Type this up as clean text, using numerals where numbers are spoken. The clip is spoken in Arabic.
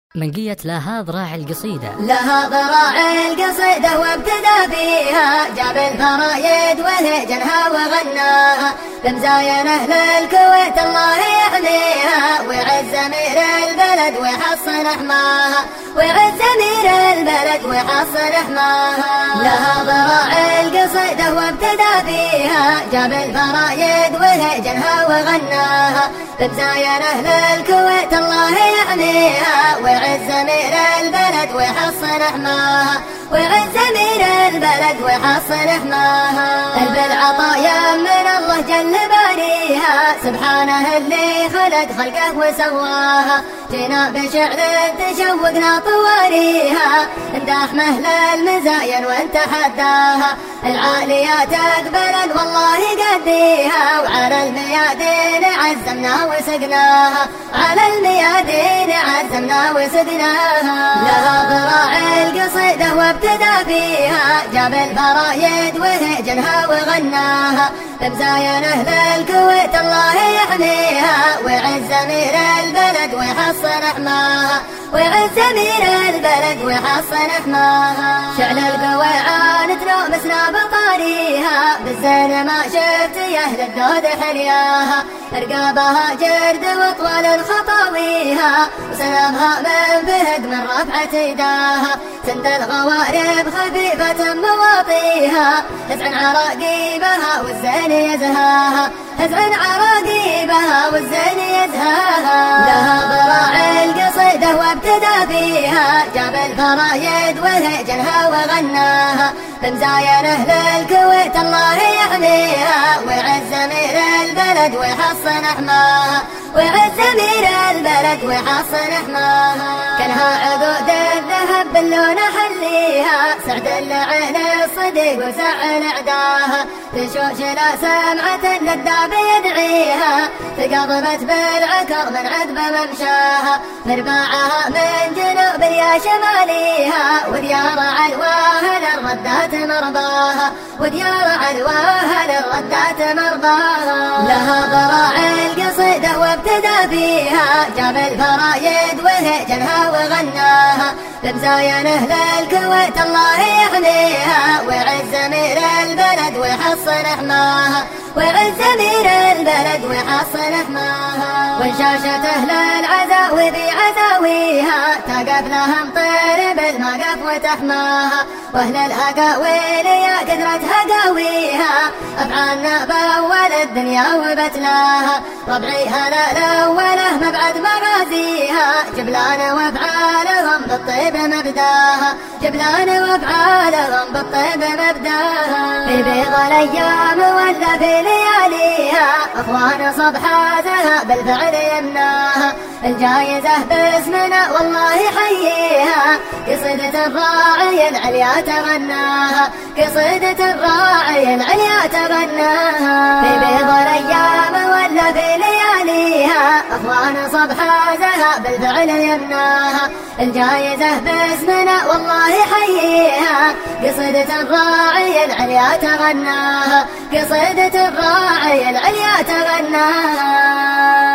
منقية لهاض راعي القصيدة. لهاض راعي القصيدة وابتدى فيها، جاب الفرايد وهجنها وغناها، بمزاين أهل الكويت الله يحميها، ويعز أمير البلد ويحصن حماها، ويعز أمير البلد ويحصن حماها. لهاض راعي القصيدة وابتدى فيها، جاب الفرايد وهجنها وغناها، بمزاين أهل الكويت الله يحميها، ويعز أمير البلد ويحصن حماها، ويعز أمير البلد ويحصن حماها. بالعطايا من الله جل باريها، سبحانه اللي خلق خلقه وسواها، جينا بشعر تشوقنا طواريها، انداح مهل المزاين وانت حداها، العاليات اقبلا والله قديها، وعلى الميادين عزمنا وسقناها، على الميادين عزمنا وسقناها. لهاض راعي القصيدة وابتدى فيها، جاب الفرايد وهجنها وغناها، بمزاين أهل الكويت الله يحميها، ويعز أمير البلد ويحصن حماها، ويعز أمير البلد ويحصن حماها. شعل القويعان تلومسنا بطاريها، بالزين ما شفت يا أهل الدود حلياها، رقابها جرد وطول الخطاويها، وسلامها من بهد من رفعة يداها، سند الغوارب خفيفة مواطيها، هزع عراقيبها والزين يزهاها، هزع عراقيبها والزين يزهاها. لهاض راعي القصيدة وابتدى فيها، جاب الفرايد وهجنها وغناها، بمزاين أهل الكويت الله يحميها، ويعز أمير البلد ويحصن حماها، ويعز أمير البلد ويحصن حماها. كانها عقود الذهب باللون حليها، سعد العين الصديق وسعن عداها، تشوش لا سمعة للداب يدعيها، تقضبت بالعكر من عقب ممشاها، مرباعها من جنوب يا شماليها، وديار علواها للردات مرضاها، وديار علواها للردات مرضاها. لهاض راعي القصيدة وابتدى فيها، جاب الفرايد وهجنها وغناها، بمزاين أهل الكويت الله يحميها، ويعز أمير البلد ويحصن حماها، ويعز أمير البلد ويحصن حماها. وانشاشت أهل العزاوي بعزاويها، تقف لهم طير بالمقف وتحماها، وأهل الأقاويل يا كثرة هقاويها، أفعالنا بأول الدنيا وبتلاها، ربعي هلا الأوله مبعد مغازيها، جبلان وأفعالهم بالطيب مبداها، جبلان وأفعالهم بالطيب مبداها. في بيض الأيام ولا في لياليها، أخوان صبحاتها بالفعل يمناها، الجايزة باسمنا والله يحييها، قصيدة الراعي العليا تغناها، قصيدة الراعي العليا تغناها. في بيض الأيام ولا في لياليها، أخوان صبحاتها بالفعل يمناها، الجايزة باسمنا والله يحييها، قصيدة الراعي العليا تغناها، قصيدة الراعي العليا تغناها.